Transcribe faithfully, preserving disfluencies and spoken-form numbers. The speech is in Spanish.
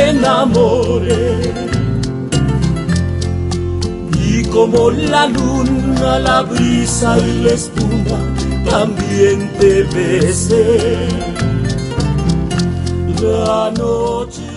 me enamoré. Y como la luna, la brisa y la espuma, también te besé. La noche